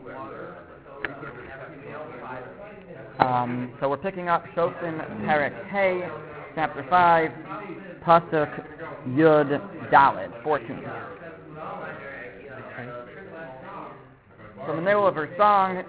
So we're picking up Shoftim Perek Hey, chapter 5, Pasuk Yud Daled, 14. So in the middle of her song,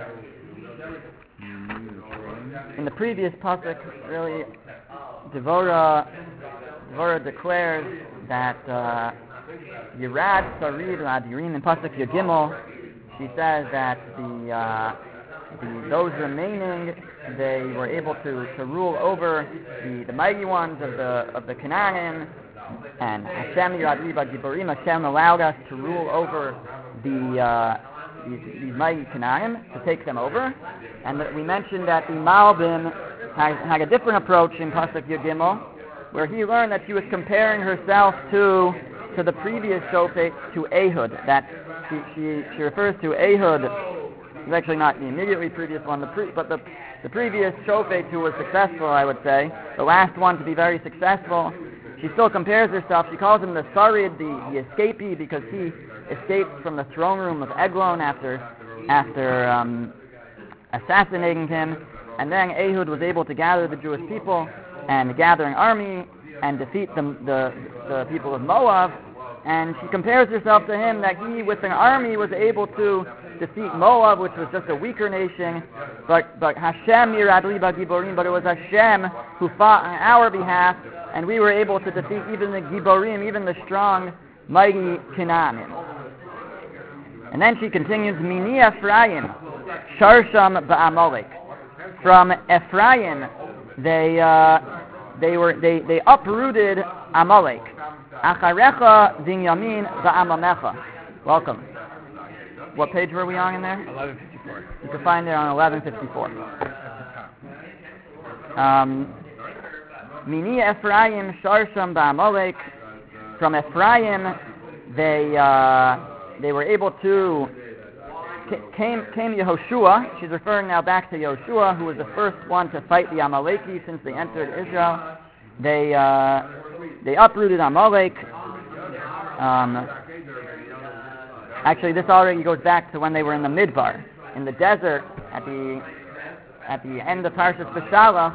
in the previous Pasuk, really, Devorah declares that Yirad Sarid Ladirim in Pasuk Yud Gimel. She says that those remaining, they were able to rule over the mighty ones of the Canaanim, and Hashem Yirad Liba Giborim, Hashem allowed us to rule over these mighty Canaanim, to take them over. And that we mentioned that the Malbim had a different approach in Pasuk Yud Gimel, where he learned that she was comparing herself to the previous Shofet, to Ehud, that she refers to Ehud. It's actually not the immediately previous one, but the previous Shofet who was successful, I would say, the last one to be very successful. She still compares herself. She calls him the Sarid, the escapee, because he escaped from the throne room of Eglon after assassinating him. And then Ehud was able to gather the Jewish people and gather an army and defeat the people of Moab. And she compares herself to him, that he, with an army, was able to defeat Moab, which was just a weaker nation. But Hashem Yirad Liba Giborim, but it was Hashem who fought on our behalf, and we were able to defeat even the Giborim, even the strong, mighty Canaanim. And then she continues, Mini Ephraim, Sharsham Ba'amalek. From Ephraim, they uprooted Amalek. Acharecha Binyamin Ba'amamecha. Welcome. What page were we on in there? 1154. You can find it on 1154. Mini Ephraim Sharsham Ba'amalek. From Ephraim, they were able to. Came Yehoshua. She's referring now back to Yehoshua, who was the first one to fight the Amaleki since they entered Israel. They uprooted Amalek. Actually, this already goes back to when they were in the Midbar, in the desert, at the end of Parshas Beshalach.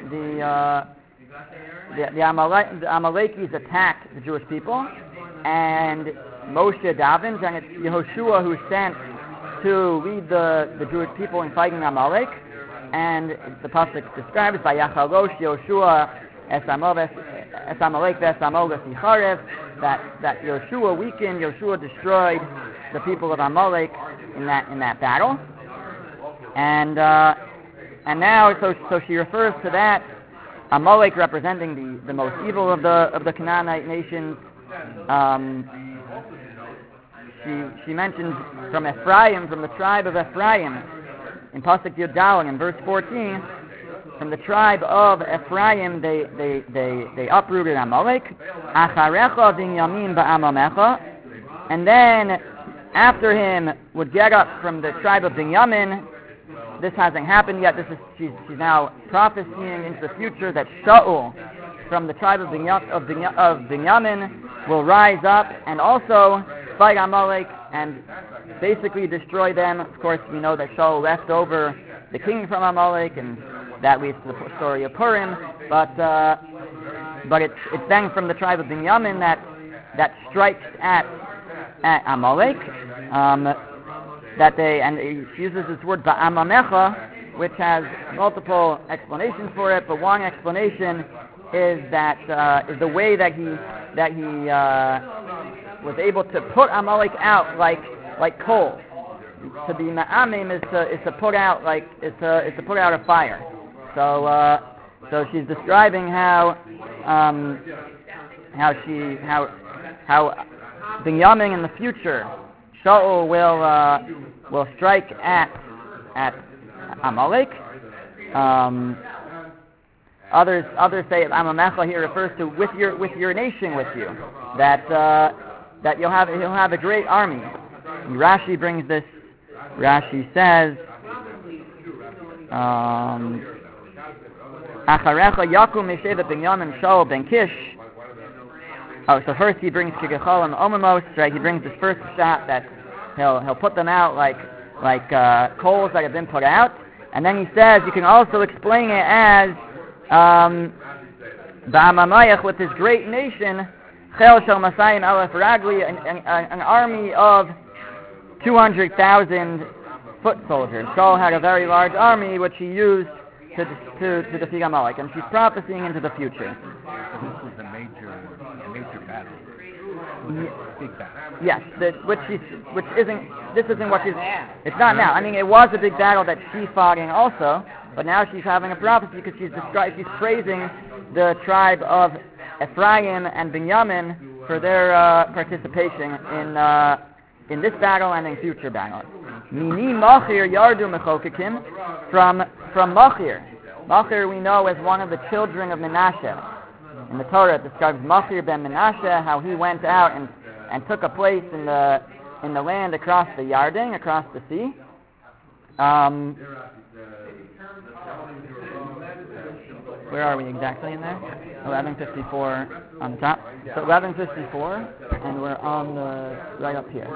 The Amalekis attacked the Jewish people, and Moshe davens, and it's Yehoshua who sent to lead the Jewish people in fighting Amalek. And the pasuk describes by Yachalosh Yehoshua es Amalek v'es Yicharev, that Yehoshua weakened, Yehoshua destroyed the people of Amalek in that battle. And now so she refers to that Amalek representing the most evil of the Canaanite nations. She mentions from Ephraim, from the tribe of Ephraim, in Pasuk Yud Daled, in verse 14, from the tribe of Ephraim, they uprooted Amalek. Acharecha Binyamin Ba'amamecha, and then after him would get up from the tribe of Binyamin. This hasn't happened yet. She's now prophesying into the future that Shaul, from the tribe of Binyamin, will rise up and also fight Amalek and basically destroy them. Of course, we know that Shaul left over the king from Amalek, and that leads to the story of Purim. But it's then from the tribe of Binyamin that strikes at Amalek. And he uses this word Ba'amamecha, which has multiple explanations for it. But one explanation is that is the way that he was able to put Amalek out like coal. To be ma'amim is to put out to put out a fire. So she's describing how Binyamin in the future, Shaul will strike at Amalek. Others say Amamecha here refers to with your nation with you, that he'll have a great army. And Rashi brings this. Rashi says, Acharecha Yakum Mesheva Binyamin Shaul Ben Kish. Oh, so first he brings Kigachol and Omamos, right? He brings this first shot that he'll put them out like coals that have been put out. And then he says you can also explain it as Ba'amamayach, with this great nation, Chel Shel Masayim Aleph Ragli, an army of 200,000 foot soldiers. Saul had a very large army which he used to defeat Amalek, and she's prophesying into the future. This was a major battle. Big battle. Yes, this isn't what she's. It's not now. I mean, it was a big battle that she's fighting also, but now she's having a prophecy because she's praising the tribe of Ephraim and Binyamin for their participation in this battle and in future battles. Mini Machir Yardu Mechokekim, from Machir. Machir we know as one of the children of Menashe. In the Torah it describes Machir ben Menashe, how he went out and took a place in the land across the Yarden, across the sea. Where are we exactly in there? 1154 on the top. So 1154, and we're on the right up here.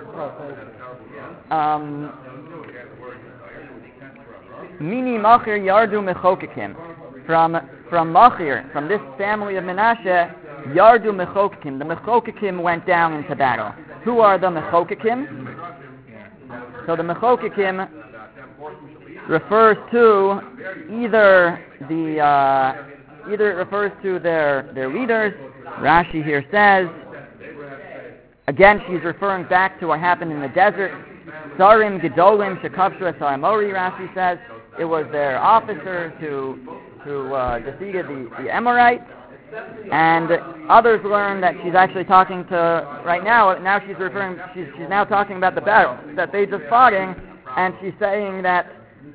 Mini Machir Yardu Mechokekim. From Machir, from this family of Menashe, Yardu Mechokekim. The Mechokekim went down into battle. Who are the Mechokekim? So the Mechokekim refers to either it refers to their leaders. Rashi here says, again she's referring back to what happened in the desert. Sarim Gedolim Shekavshu Es HaAmori, Rashi says, it was their officers who defeated the Amorites. And others learn that she's actually talking to, right now she's now talking about the battle that they just fought in, and she's saying that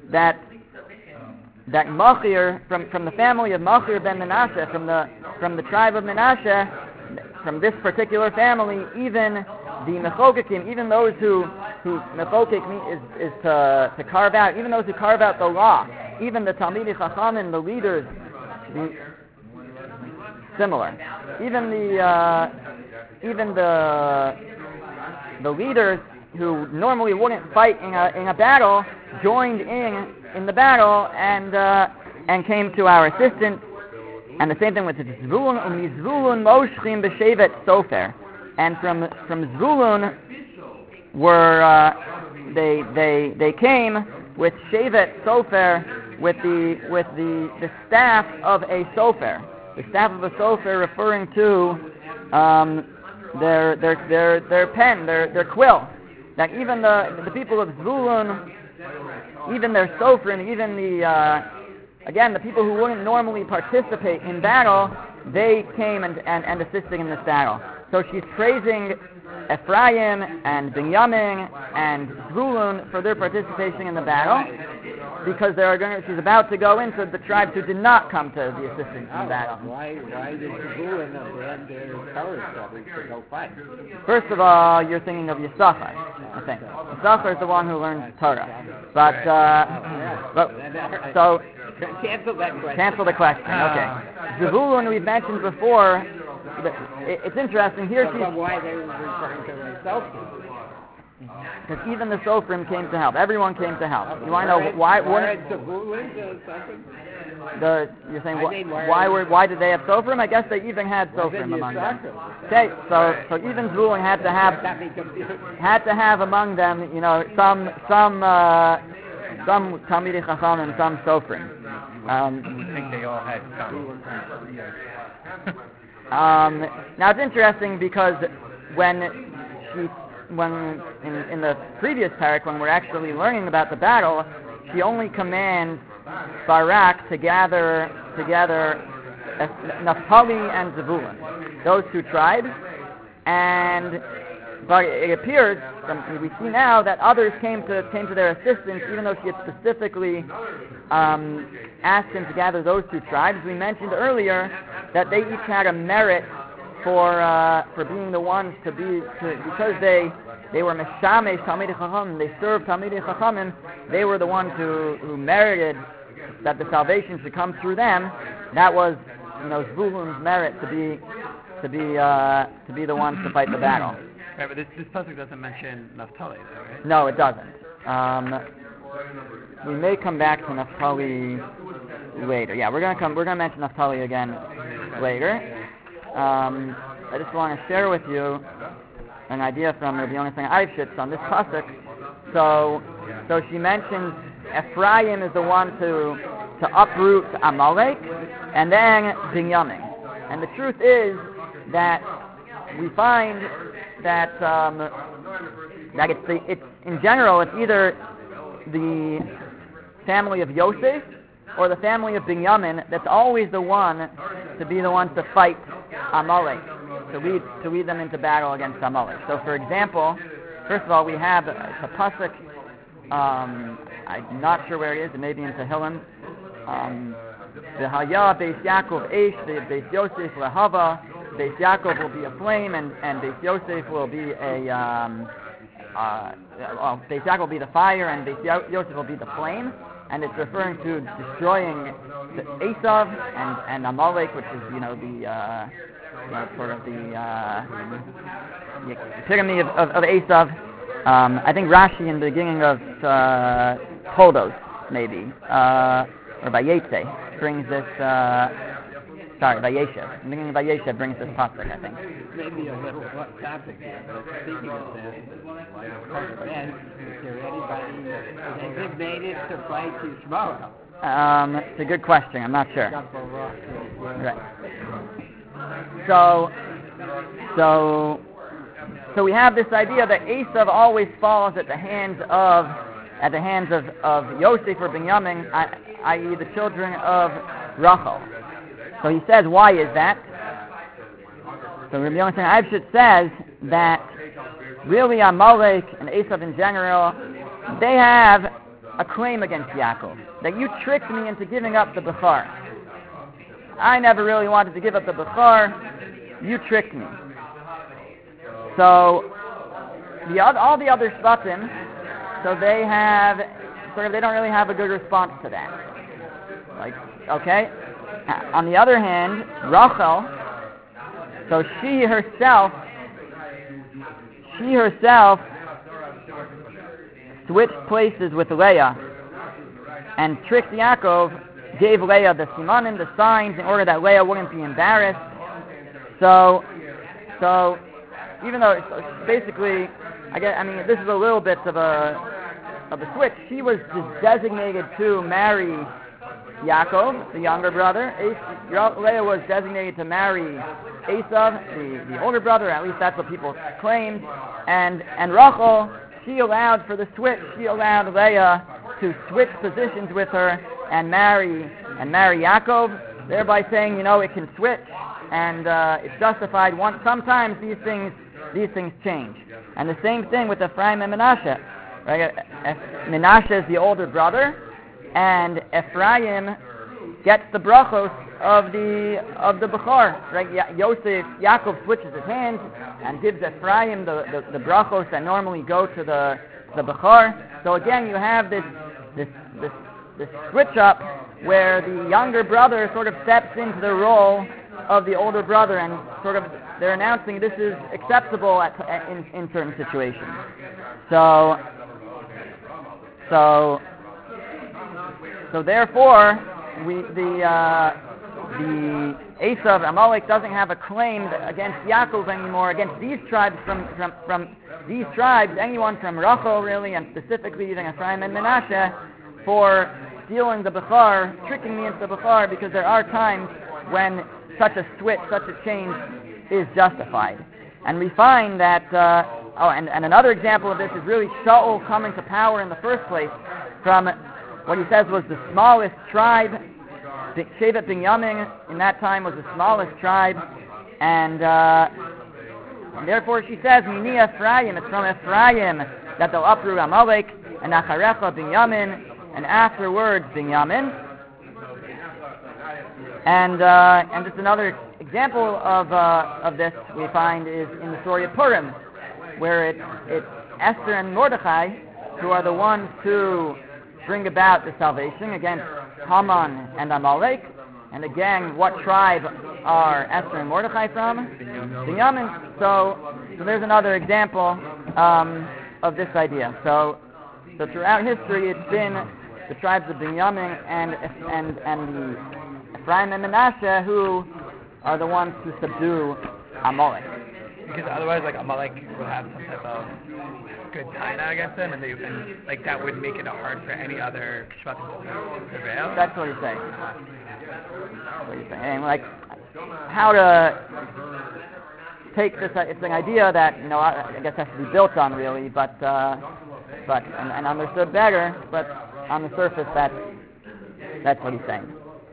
Machir, from the family of Machir ben Menashe, from the tribe of Menashe, from this particular family, even the Mechokekim, even those who Mechokek is to carve out, even those who carve out the law, even the Talmidei Chachamim, the leaders, similar. Even the leaders who normally wouldn't fight in a battle joined in the battle and came to our assistance. And the same thing with Zvulun. Mizvulun moshchim b'shevet sofer. And from Zvulun they came with shevet sofer, with the staff of a sofer. The staff of a sofer referring to their pen, their quill. That even the people of Zvulun, even their sofrim, even the people who wouldn't normally participate in battle, they came and assisted in this battle. So she's praising Ephraim and Binyamin and Zvulun for their participation in the battle, because she's about to go into the tribes who did not come to the assistance in battle. Why did Zvulun abandon their Torah studies to go fight? First of all, you're thinking of Yisachar, I think. Yisachar is the one who learns Torah. So cancel that question. Cancel the question. Okay. Zvulun we've mentioned before. It's interesting here. Why they were referring to themselves? Because even the Sofrim came to help. Everyone came to help. You want to know why? You're saying why did they have Sofrim? I guess they even had Sofrim among them. Okay, so even Zvulun had to have among them, some Talmidei Chacham and some Sofrim. I think they all had some. Now it's interesting because when in the previous parak, when we're actually learning about the battle, she only commands Barak to gather together Naphtali and Zebulun, those two tribes, but it appears, we see now that others came to their assistance, even though she had specifically asked him to gather those two tribes. We mentioned earlier that they each had a merit for being the ones because they were Meshamesh Talmidei Chachamim, they served Talmidei Chachamim, they were the ones who merited that the salvation should come through them. That was Zvulun's merit to be the ones to fight the battle. Right, but this pasuk doesn't mention Naphtali, though, right? No, it doesn't. We may come back to Naphtali later. Yeah, we're gonna mention Naphtali again later. I just want to share with you an idea from Rabbi Yonasan Eifshitz on this pasuk. So she mentions Ephraim is the one to uproot Amalek, and then Binyamin. And the truth is that we find that it's in general it's either the family of Yosef or the family of Binyamin that's always the one to be the ones to fight Amalek, to lead them into battle against Amalek. So, for example, first of all, we have a pasuk. I'm not sure where it is. It may be in Tehillim. V'haya Beis Yaakov Eish, Beis Yosef Lehava. Beis Yaakov will be a flame, and Beis Yosef will be Beis Yaakov will be the fire, and Beis Yosef will be the flame. And it's referring to destroying the Esav and Amalek, which is sort of the epitome of Esav. I think Rashi in the beginning of Toldos, maybe, or Vayetze, brings this. Vayeshev. In the beginning of Vayeshev brings this pasuk, I think. Maybe a little topic here, but speaking of that, is there anybody designated to fight Yishmael? It's a good question. I'm not sure. Right. So we have this idea that Esav always falls at the hands of Yosef or Binyamin, i.e. the children of Rachel. So he says, why is that? So Rabbi Yonasan Eifshitz says that really Amalek and Esav in general, they have a claim against Yaakov, that you tricked me into giving up the Bechar. I never really wanted to give up the Bechar. You tricked me. So all the other Shvatim, so they don't really have a good response to that. Like, okay. On the other hand, Rachel, so she herself switched places with Leah and tricked Yaakov, gave Leah the simanim, the signs, in order that Leah wouldn't be embarrassed. So even though it's basically, this is a little bit of a switch. She was just designated to marry Yaakov, the younger brother. Leah was designated to marry Esav, the older brother. At least that's what people claimed. And Rachel, she allowed for the switch. She allowed Leah to switch positions with her and marry Yaakov, thereby saying, it can switch, and it's justified. Sometimes these things change. And the same thing with Ephraim and Menashe. Right? Menashe is the older brother, and Ephraim gets the brachos of the Bechor. Right? Yaakov switches his hands and gives Ephraim the brachos that normally go to the Bechor. So again, you have this switch up where the younger brother sort of steps into the role of the older brother, and sort of they're announcing this is acceptable in certain situations. So therefore, the Esav Amalek doesn't have a claim against Yaakov anymore, against these tribes from these tribes, anyone from Rachel really, and specifically even Ephraim and Menashe, for stealing the Bechar, tricking me into the Bechar, because there are times when such a switch, such a change is justified. And we find that, and another example of this is really Shaul coming to power in the first place from what he says was the smallest tribe. Shevet Binyamin in that time was the smallest tribe, and therefore she says, Mini Ephraim, it's from Ephraim that they'll uproot Amalek, and Acharecha Binyamin, and afterwards Binyamin. And just another example of this we find is in the story of Purim, where it's Esther and Mordechai who are the ones to bring about the salvation against Haman and Amalek. And again, what tribe are Esther and Mordechai from? Binyamin. So there's another example of this idea. So So throughout history, it's been the tribes of Binyamin and the Ephraim and Manasseh who are the ones who subdue Amalek. Because otherwise, like, Amalek would have some type of good taina against them, and like that would make it hard for any other Shvatim to prevail. That's what he's saying. That's what he's saying. And like how to take this, it's an idea that I guess has to be built on really, but and understood better. But on the surface, that's what he's saying.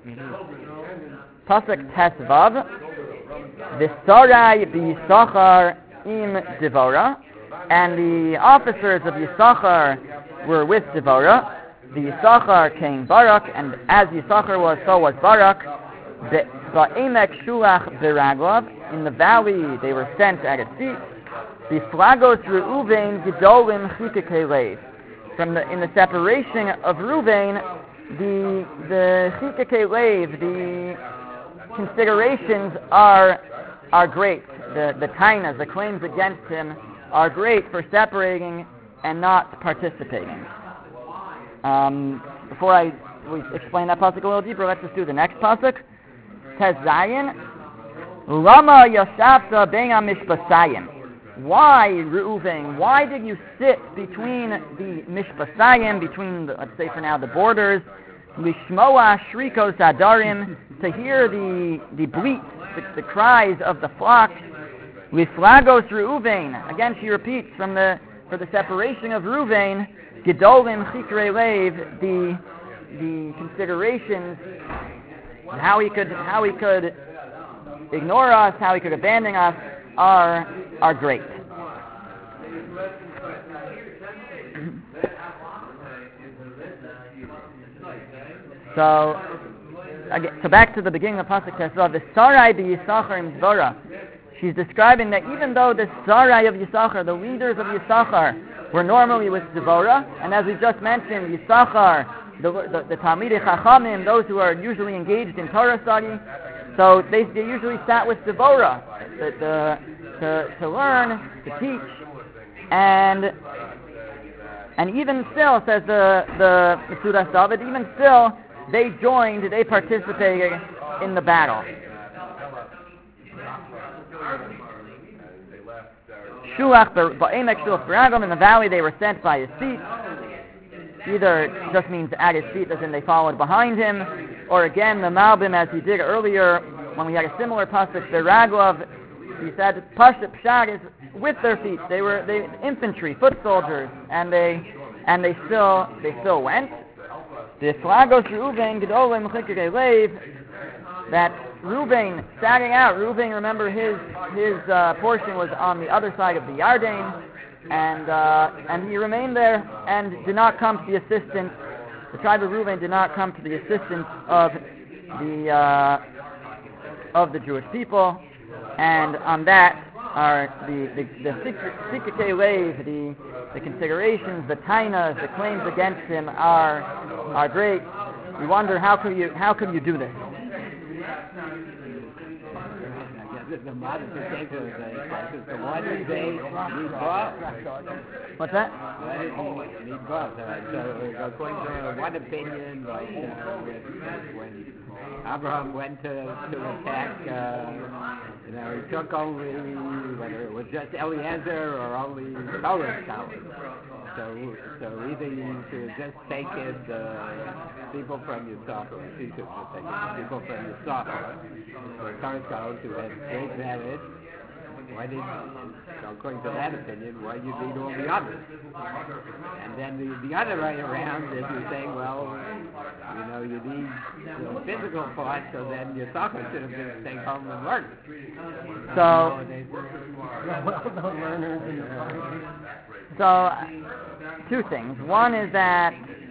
Pasuk Tesvav, V'sarai b'Yisachar im Devora, and the officers of Yisachar were with Devora. The Yisachar king Barak, and as Yisachar was, so was Barak. Ba'emek shulach b'Raglav, in the valley they were sent at his feet. B'Flagos Reuven gedolim chikekei lev. In the separation of Reuven, the chikekei lev, the considerations are great. The tainas, the claims against him, are great for separating and not participating. Before we explain that pasuk a little deeper, let's just do the next pasuk. Tez Zayin, Lama Yashavta Ben HaMishpasayim. Why, Reuven? Why did you sit between the Mishpasayim, between let's say for now the borders, Lishmoa Shrikos Adarim, to hear the bleats, the cries of the flock, Liflagos Reuven. Again, she repeats for the separation of Reuven, Gedolim Chikrei Lev, the considerations, how he could ignore us, how he could abandon us, are great. So back to the beginning of Pasuk Tesvav, the Sarai b'Yisachar im Dvora. She's describing that even though the Sarai of Yisachar, the leaders of Yisachar, were normally with Devorah, and as we just mentioned, Yisachar, the Talmidei Chachamim, those who are usually engaged in Torah study, so they usually sat with Devorah to learn, to teach, and even still, says the Metzudas David, even still, they participated in the battle. Shulach ba'emek shulach b'Raglav, in the valley they were sent by his feet. Either just means at his feet, as in they followed behind him, or again the Malbim, as he did earlier when we had a similar pasuk b'Raglav, he said Pashut Pshat is with their feet. They were infantry, foot soldiers, and they still went. The Flagos Reuven gedolim chikekei lev, that Reuven standing out. Reuven, remember his portion was on the other side of the Yarden, and he remained there and did not come to the assistance. The tribe of Reuven did not come to the assistance of the Jewish people, and on that are the Chikekei Lev, the considerations, the tainas, the claims against him are great. We wonder how could you do this? The modification of the one they need both. What's that? Need both. So according to one opinion, like when Abraham went to attack, he took only, whether it was just Eliezer or only Torah scholars. So either you should have just taken people from Yisachar, or she should have taken people from Yisachar, or Torah scholars who had great knowledge. Why did, according to that opinion, why you need all the others? And then the other way around is you're saying, well, you need the physical part, so then your soccer should have been staying home and learn. So two things. One is that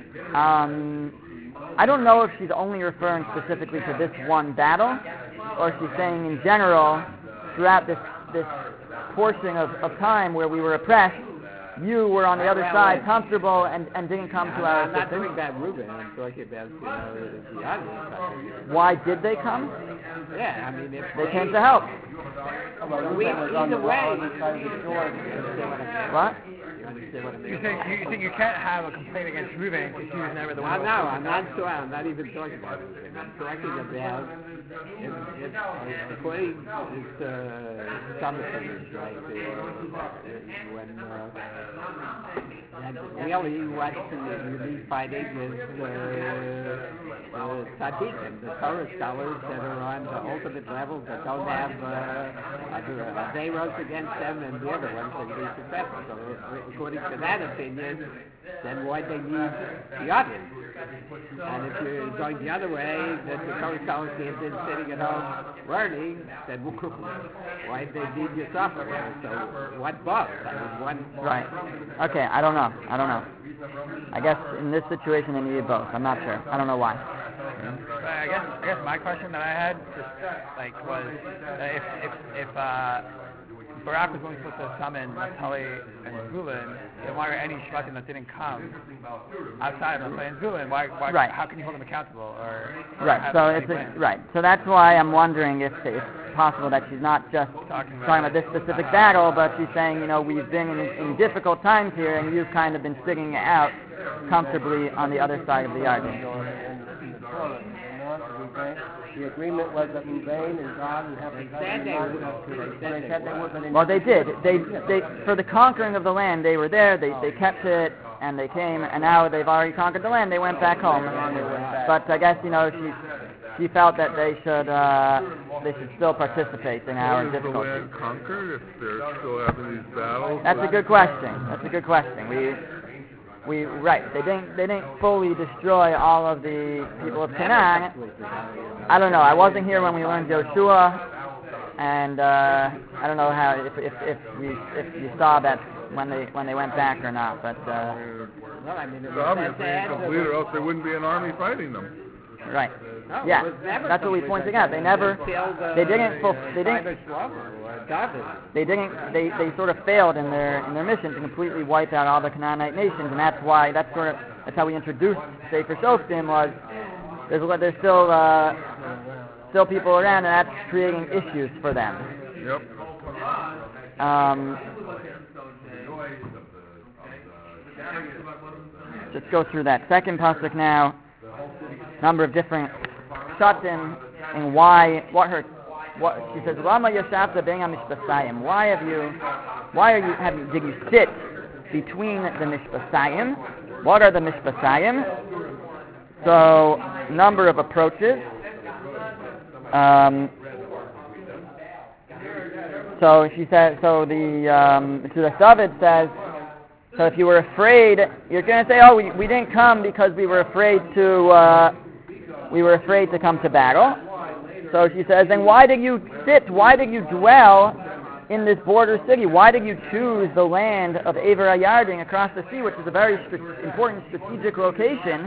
I don't know if she's only referring specifically to this one battle, or if she's saying in general throughout this portion of time where we were oppressed, you were on the other side comfortable and didn't come to our I'm not assistance. talking about Reuben. I'm talking about the audience. Why did they come? Yeah, I mean, if They came to help. either way, What? you understand what I mean? You think you can't have a complaint against Reuben because he was never the one. No, I'm not even talking about Reuben. I'm talking about if according to some opinions, right, when and really what you need fighting is tzaddikim, the Torah scholars that are on the ultimate level that don't have they rose against them and the other ones that be successful. So according to that opinion, then why they need the audience? And if you're going the other way, that the Torah scholars have been sitting at home learning, then why they need your software? So what both? I mean, one. Right. Okay, I don't know. I guess in this situation they needed both. I'm not sure. I don't know why. But I guess my question that I had just was if Barak was only supposed to summon Naphtali and Zulun, then why are any Shvatim that didn't come outside of Naphtali and Zulun? Why? Right. How can you hold them accountable? Right. So right. So that's why I'm wondering if it's possible that she's not just talking about this specific battle, but she's saying, we've been in difficult times here, and you've kind of been sitting it out comfortably on the other side of the argument. The agreement was that Ruvain and God would have to they said they would. Well, they did. They for the conquering of the land, they were there. They kept it, and they came, and now they've already conquered the land. They went back home. But I guess she felt that they should still participate in our difficulties. Is the land conquered if they're still having these battles? That's a good question. They didn't fully destroy all of the people of Canaan. I don't know. I wasn't here when we learned Joshua, and I don't know how if you saw that when they went back or not. But well, I mean, it's obviously incomplete, or else there wouldn't be an army fighting them. Right. No, yeah. That's what we pointed out. They sort of failed in their mission to completely wipe out all the Canaanite nations, and that's how we introduced Sefer Shoftim was there's still people around, and that's creating issues for them. Yep. Let's go through that second pasuk now. Number of different pshatim and what she says. Lama yashavta bein hamishpasayim. Did you sit between the mishpasayim? What are the mishpasayim? So, number of approaches. So she says. So the David says. So if you were afraid, you're going to say, "Oh, we didn't come because we were afraid to come to battle." So she says, "Then why did you sit? Why did you dwell in this border city? Why did you choose the land of Ever HaYarden across the sea, which is a very important strategic location,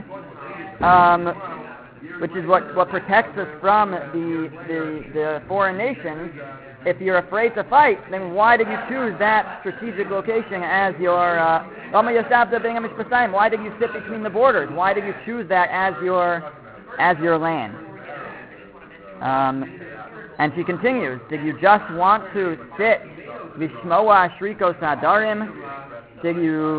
which is what protects us from the foreign nations? If you're afraid to fight, then why did you choose that strategic location as your Lama Yashavta being a Mishpasayim? Why did you sit between the borders? Why did you choose that as your land?" And she continues, "Did you just want to sit Vishmoa Shrikos Hadarim? Did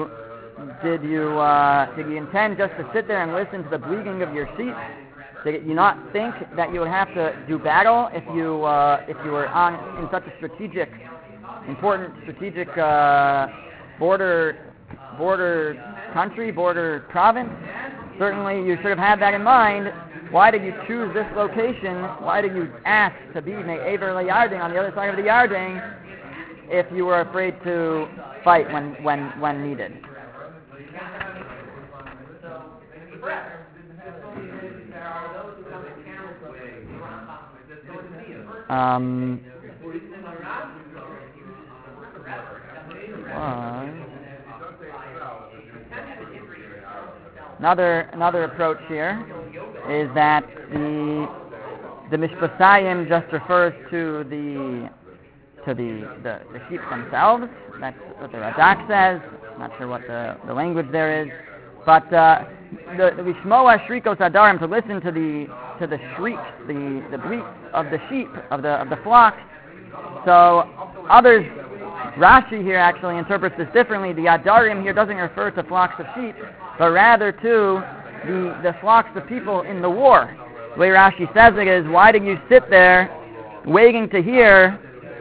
you intend just to sit there and listen to the bleating of your sheep? Did you not think that you would have to do battle if you were in such a important strategic border country, border province? Certainly you should have had that in mind. Why did you choose this location? Why did you ask to be Ever HaYarden on the other side of the Yarden if you were afraid to fight when needed?" Another approach here is that the Mishpasayim just refers to the sheep themselves. That's what the Radak says. Not sure what the language there is, but the Vishmoa Shrikos Adarim, to listen to the shrieks, the bleats of the sheep, of the flock. So others, Rashi here actually interprets this differently. The Adarim here doesn't refer to flocks of sheep, but rather to the flocks of people in the war. The way Rashi says it is, why did you sit there waiting to hear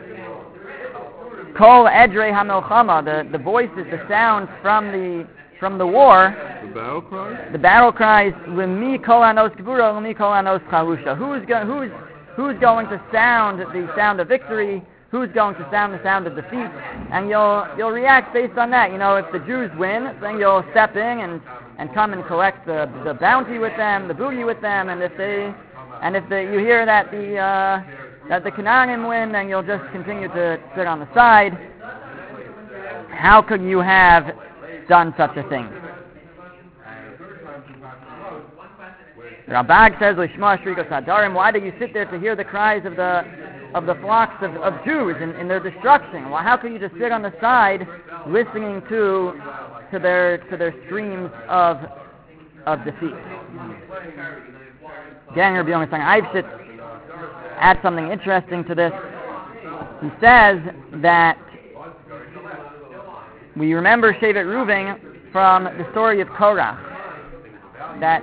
Kol Edrei HaMilchama, the voices, the sounds from the war? The battle cries? The battle cries, L'mi Kol Anos Gvura, L'mi Kol Anos Chavusha. Who's going to sound the sound of victory? Who's going to sound the sound of defeat? And you'll react based on that. If the Jews win, then you'll step in and come and collect the bounty with them, the booty with them. And if you hear that the Canaanim win, then you'll just continue to sit on the side. How could you have done such a thing? Rabag says, "Lishma Shrikos Hadarim." Why do you sit there to hear the cries of the flocks of Jews in their destruction? Well, how can you just sit on the side listening to their screams of defeat? Again, Rabbi Yomi Eifshitz adds something interesting to this. He says that we remember Shevet Reuven from the story of Korach, that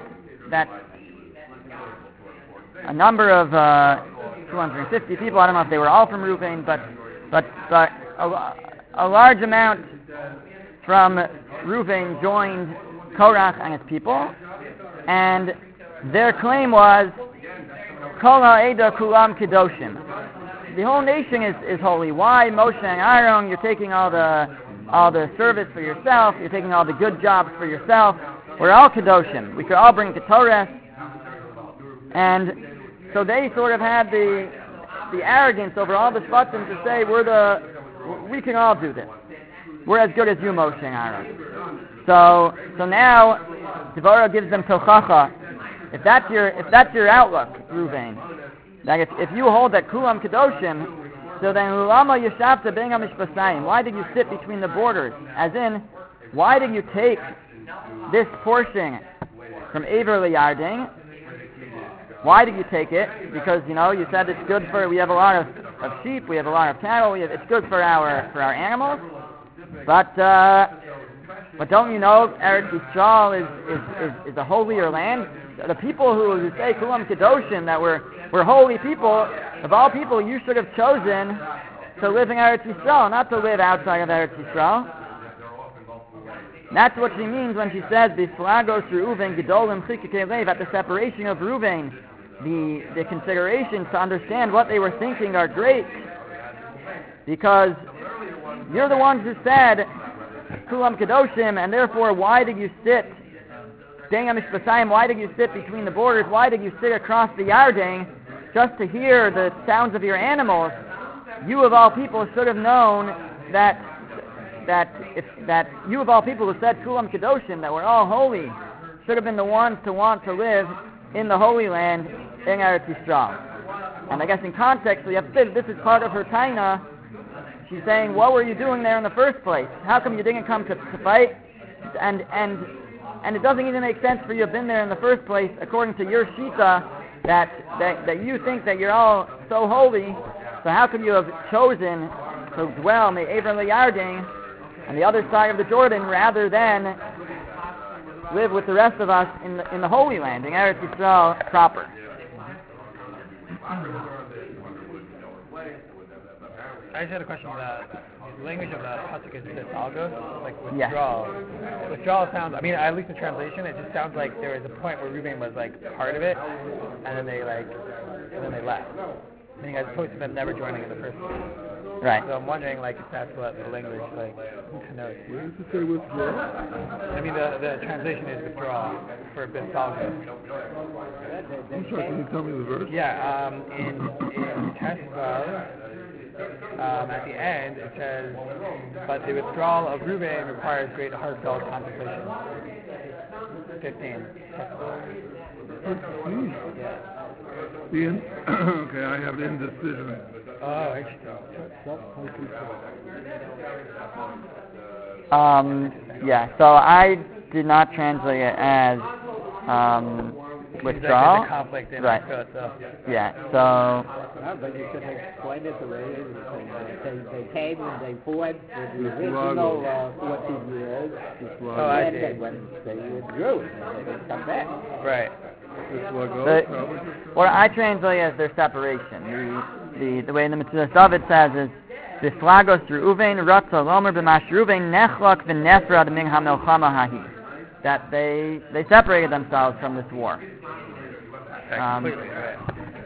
a number of 250 people, I don't know if they were all from Reuven, but a large amount from Reuven joined Korach and his people, and their claim was Kol ha'eda kulam kedoshim. The whole nation is holy. Why Moshe and Aaron? You're taking all the service for yourself. You're taking all the good jobs for yourself. We're all kedoshim. We could all bring Torah. And so they sort of had the arrogance over all the shvatim to say we can all do this. We're as good as you, Moshe and Aaron. So now Devorah gives them tochacha. If that's your outlook, Reuven, that if you hold that kulam kedoshim, so then ulama yeshavta bein hamishpasayim. Why did you sit between the borders? As in, why did you take this portion from Aver LeYarden? Why did you take it? Because you said it's good for. We have a lot of sheep. We have a lot of cattle. It's good for our animals. But don't you know Eretz Yisrael is a holier land? The people who say Kulam Kedoshim, that we're holy people, of all people, you should have chosen to live in Eretz Yisrael, not to live outside of Eretz Yisrael. That's what she means when she says, B'flagos Reuven Gedolim Chikikei Lev, at the separation of Reuven, the considerations to understand what they were thinking are great. Because you're the ones who said Kulam Kedoshim, and therefore why did you sit why did you sit between the borders? Why did you sit across the Yarden just to hear the sounds of your animals? You of all people should have known that you of all people who said Kulam Kedoshim, that we're all holy, should have been the ones to want to live in the Holy Land in Eretz Yisrael. And I guess in context, this is part of her taina. She's saying, what were you doing there in the first place? How come you didn't come to fight? And it doesn't even make sense for you to have been there in the first place, according to your shita, that you think that you're all so holy. So how could you have chosen to dwell in the Aver LeYarden on the other side of the Jordan rather than live with the rest of us in the Holy Land, in Eretz Yisrael proper? I just had a question about the language of the pasuk is Algos, like withdrawal. Yeah. Withdrawal sounds, at least the translation, it just sounds like there was a point where Reuben was like part of it, and then they left. Meaning as opposed to them never joining in the first place. Right. So I'm wondering if that's what the language connotes. Where does it say withdrawal? The translation is withdrawal for B'Salgos. I'm sorry, can you tell me the verse? Yeah, in Tesvav, at the end, it says, but the withdrawal of Reuben requires great heartfelt contemplation. 15. Yeah. Okay, I have indecision. Oh, interesting. Yeah, so I did not translate it as withdrawal. There's a conflict in Right. it, so. Yeah, so No, but you could explain it the way it is. They came and they fought for the It's original Lago. 14 years. Oh, I And see. then when they withdrew, they didn't come back. Right. It's Lago. The- what I translate as their separation. The way the Mitzvah David says is Biflagos Reuven Ratza Lomer B'mash Reuven Nechlak V'nefrad Min HaMelchama Hahi. That they separated themselves from this war. Completely, right.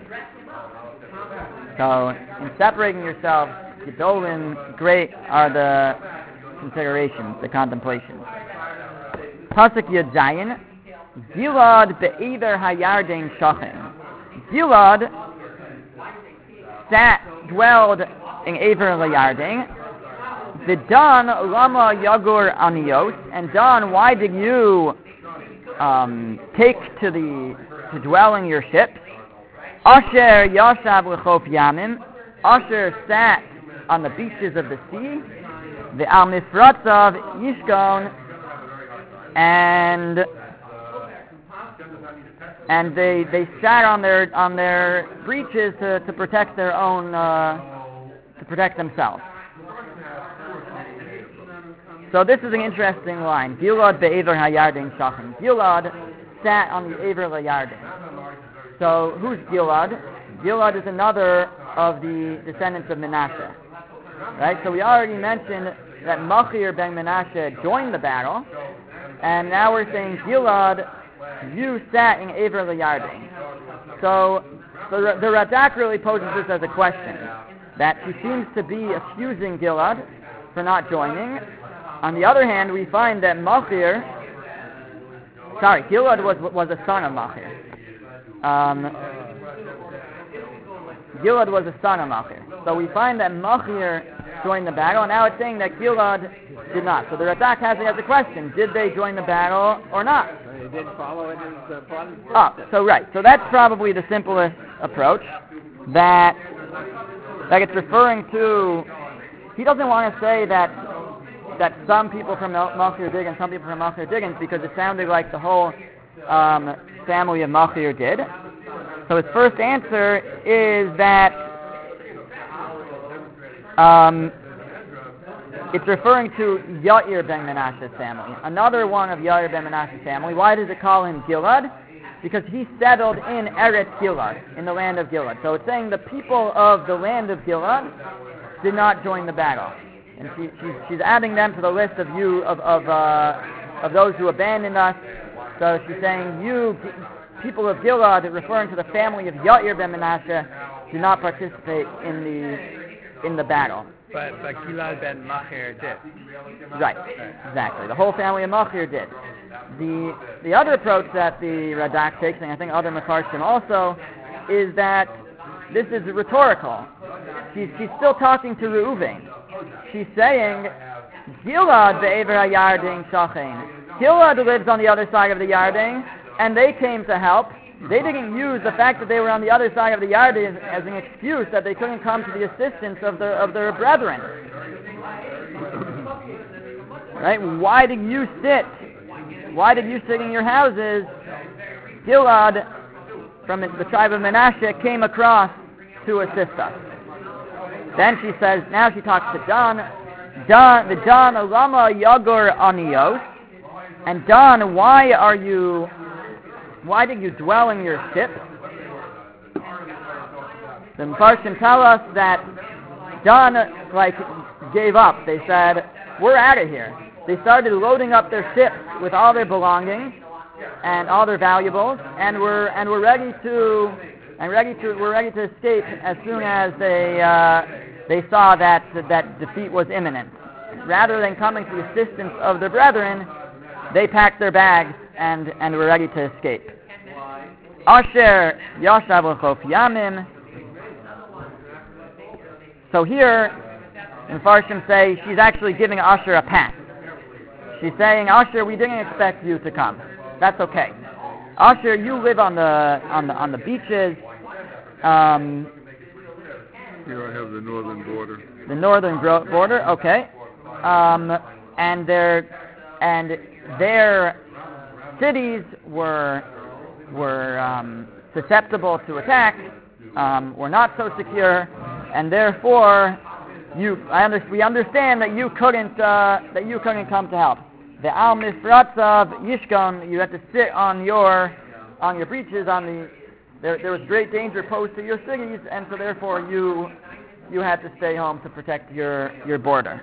So in separating yourself, Gedolim, great are the considerations, the contemplations. Pasuk Yud Zayin, Gilad be'ever hayarden shachin. Gilad dwelled in Ever Layarden. V'dan lama yagur anios. And Dan, why did you take to dwell in your ships? Asher yashav lechof yamim. Asher sat on the beaches of the sea. Ve'al mifratzav yishkon. And they sat on their breaches to protect their own to protect themselves. So this is an interesting line. Gilad be'ever hayarden shachin. Gilad sat on the Ever Layarden. So who's Gilad? Gilad is another of the descendants of Menashe. Right? So we already mentioned that Machir ben Menashe joined the battle, and now we're saying Gilad, you sat in Ever Layarden. So the Radak really poses this as a question, that he seems to be accusing Gilad for not joining. On the other hand, we find that Gilad was a son of Machir. Gilad was a son of Machir. So we find that Machir joined the battle, and now it's saying that Gilad did not. So the Radak has it as a question, did they join the battle or not? They didn't follow it as one. So right. So that's probably the simplest approach, that it's referring to, he doesn't want to say that some people from Machir did and some people from Machir didn't, because it sounded like the whole family of Machir did. So his first answer is that it's referring to Yair ben Menashe's family, another one of Yair ben Menashe's family. Why does it call him Gilad? Because he settled in Eretz Gilad, in the land of Gilad. So it's saying the people of the land of Gilad did not join the battle. And she's adding them to the list of those who abandoned us. So she's saying, you people of Gilad, referring to the family of Yair ben Menashe, do not participate in the battle. But Gilad ben Machir did. Right, exactly. The whole family of Machir did. The other approach that the Radak takes, and I think other Mefarshim also, is that this is rhetorical. She's still talking to Reuven. She's saying, Gilad be'ever hayarden shachin. Gilad lives on the other side of the Yarden, and they came to help. They didn't use the fact that they were on the other side of the Yarden as an excuse that they couldn't come to the assistance of their brethren. Right? Why did you sit in your houses? Gilad, from the tribe of Menashe, came across to assist us. Then she says, now she talks to Dan, Lama Yagur Anios. And Dan, why did you dwell in your ship? The Mefarshim tell us that Dan, gave up. They said, we're out of here. They started loading up their ships with all their belongings and all their valuables, and we're ready to escape as soon as they saw that defeat was imminent. Rather than coming to the assistance of their brethren, they packed their bags and were ready to escape. Asher yashav lechof yamim. So here, the Mefarshim say she's actually giving Asher a pass. She's saying, Asher, we didn't expect you to come. That's okay. Asher, you live on the beaches. Here I have the northern border. The northern border, okay. and their cities were susceptible to attack, were not so secure, and therefore we understand that you couldn't come to help. The al mifratzav yishkon, you had to sit on your breaches there was great danger posed to your cities, and so therefore you had to stay home to protect your border.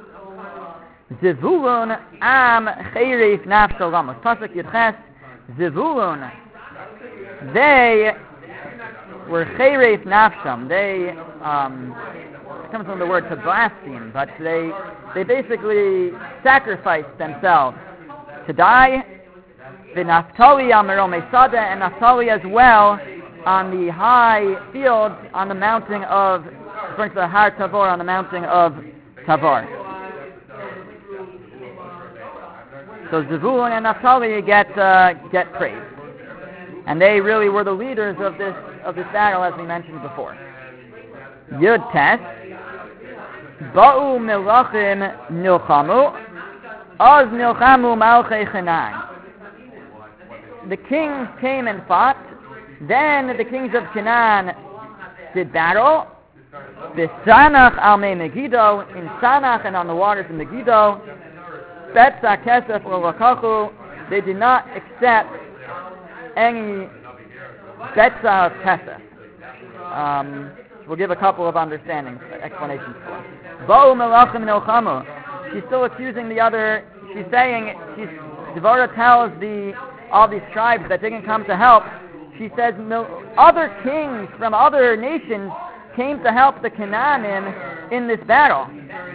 Zevulun am cheiref nafshel ramos. Pasuk Yudches. Zevulun, they were cheiref nafsham. They it comes from the word to blaspheme, but they basically sacrificed themselves to die. The Naphtali Amerome Sada, and Naphtali as well on the high fields on the mountain of, according to the Har Tavor, on the mountain of Tavor. So Zevulun and Naphtali get praise, and they really were the leaders of this battle, as we mentioned before. Yud Tes Ba'u Melachim Nilchamu Az Nilchamu Malchei Chanaan. The kings came and fought. Then the kings of Canaan did battle. B'Sanach al Mei Megiddo, in Sanach and on the waters of Megiddo. Betza Kesef L'Lakachu, they did not accept any Betza of Kesef. We'll give a couple of explanations for it. Bo'u Melachim Nilchamu. She's still accusing the other. She's saying, Devorah tells all these tribes that didn't come to help. She says other kings from other nations came to help the Canaanim in this battle.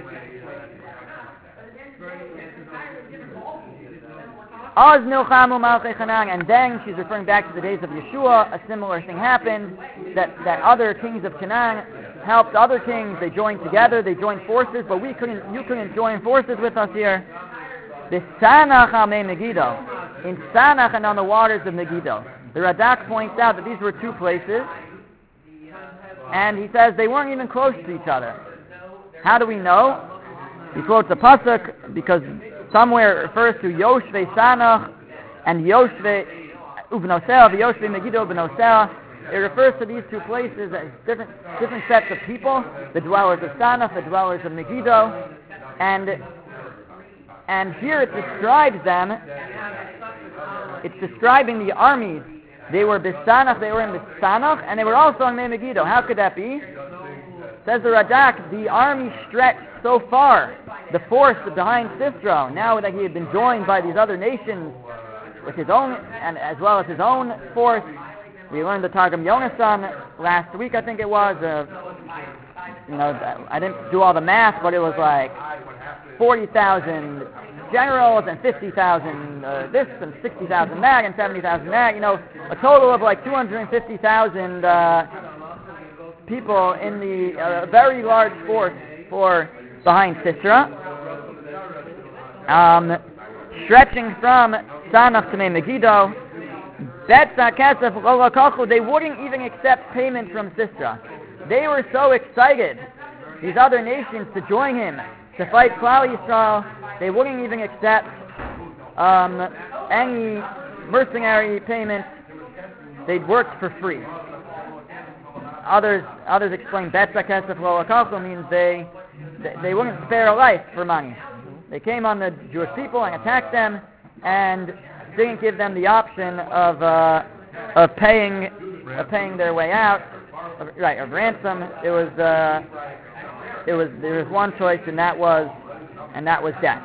Az nilchamu malchei Chanaan, and then she's referring back to the days of Yeshua. A similar thing happened, that other kings of Canaan helped other kings. They joined together, they joined forces, but you couldn't join forces with us here. The Sanach al Mei Megiddo, in Sanach and on the waters of Megiddo. The Radak points out that these were two places, and he says they weren't even close to each other. How do we know? He quotes a pasuk because somewhere it refers to Yoshvei Sanach and Yoshvei Ubnosel, the Yoshvei Megiddo Ubnosel. It refers to these two places as different sets of people, the dwellers of Sanach, the dwellers of Megiddo, and here it describes them. It's describing the armies. They were Bisanach, they were in Bisanach, and they were also in Mei Megiddo. How could that be? Says the Radak, the army stretched so far, the force behind Sisera, now that he had been joined by these other nations with his own, and as well as his own force. We learned the Targum Yonasan last week, I think it was. I didn't do all the math, but it was like 40,000 generals and 50,000 this and 60,000 that and 70,000 that. A total of like 250,000 people in the very large force behind Sisera, stretching from Sanach to Mei Megiddo. Betza Kesef L'Lakachu, they wouldn't even accept payment from Sisera. They were so excited, these other nations, to join him to fight Klal Yisrael. They wouldn't even accept any mercenary payment. They'd worked for free. Others explain Betza Kesef L'Lakachu means they wouldn't spare a life for money. They came on the Jewish people and attacked them, and didn't give them the option of paying their way out, of ransom. There was one choice, and that was death.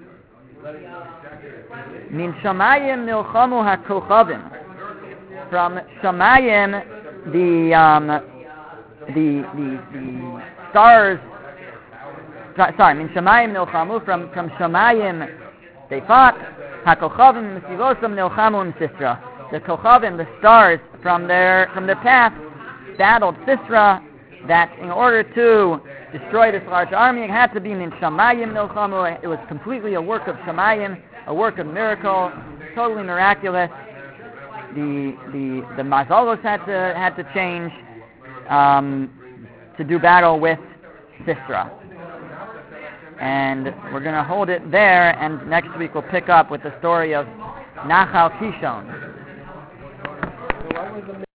Min Shamayim nilchamu hakochavim. From Shamayim, the stars. Min Shamayim nilchamu. From Shamayim, they fought. HaKochavim Mesivosam Nilchamu Sisera. The Kochavim, the stars from their path, battled Sisera. That in order to destroy this large army, it had to be Min Shamayim Nilchamu. It was completely a work of Shamayim, a work of miracle, totally miraculous. The Mazalos had to change to do battle with Sisera. And we're going to hold it there, and next week we'll pick up with the story of Nachal Kishon. So what was the